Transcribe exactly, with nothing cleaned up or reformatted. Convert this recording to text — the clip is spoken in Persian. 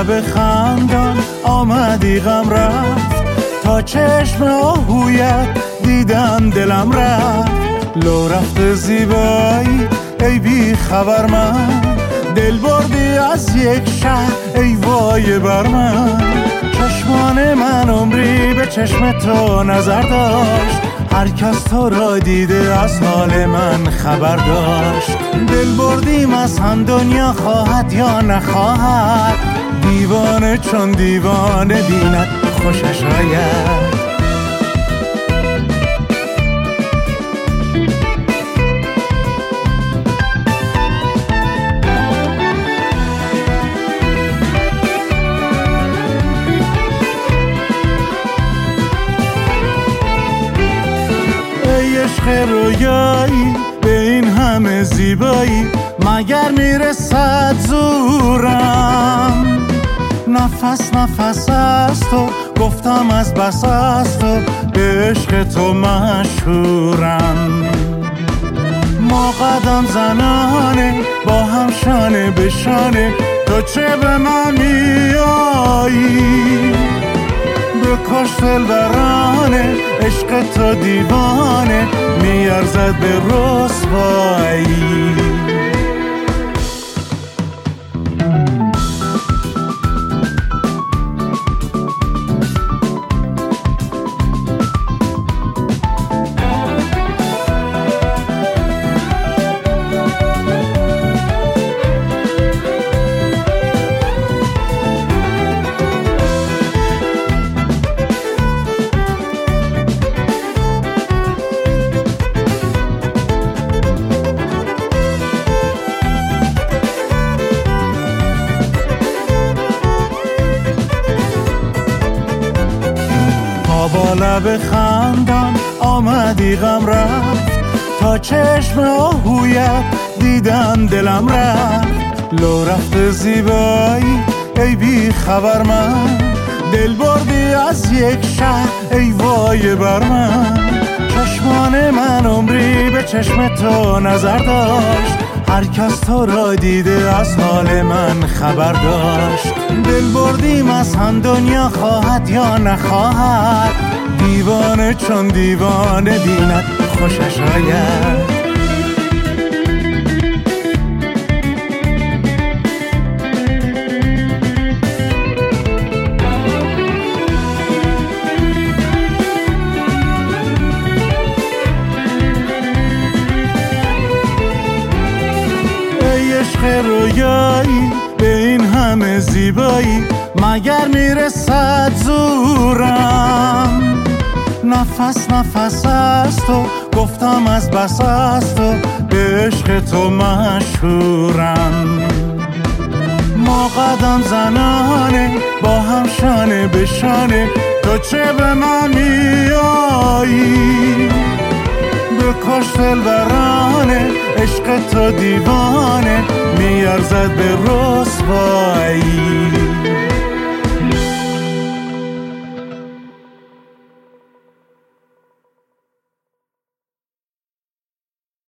لب خندان آمدی غم رفت، تا چشم آهویت دیدم دلم رفت. لو رفت زیبایی ای بی خبر من، دل بردی از یک شهر ای وای بر من. چشمان من عمری به چشم تو نظر داشت، هر کس تو را دیده از حال من خبر داشت. دل بردیم از هم دنیا خواهد یا نخواهد، دیوانه چون دیوانه بیند خوشش آید. عشق رویایی به این همه زیبایی، مگر میرسد زورم؟ نفس نفس از تو گفتم از بس از تو، به عشق تو مشهورم. ما قدم زنانه با هم شانه به شانه، تو چه به من میایی؟ بکش دلبرانه عشق تو دیوانه، میارزد به رسوایی. با لب خندان آمدی غم رفت، تا چشم آهویت دیدم دلم رفت. لو رفت زیبایی ای بی خبر من، دل بردی از یک شهر ای وای بر من. چشمان من عمری به چشم تو نظر داشت، هر کس تو را دیده از حال من خبر داشت. دل بردیم از هم دنیا خواهد یا نخواهد، دیوانه چون دیوانه بیند خوشش آید. عشق رویایی به این همه زیبایی، مگر میرسد زورم؟ نفس نفس از تو گفتم از بس از تو، به عشق تو مشهورم. ما قدم زنانه با هم شانه به شانه، تو چه به من میایی؟ بکش دلبرانه عشق تو دیوانه، میارزد به رسوایی.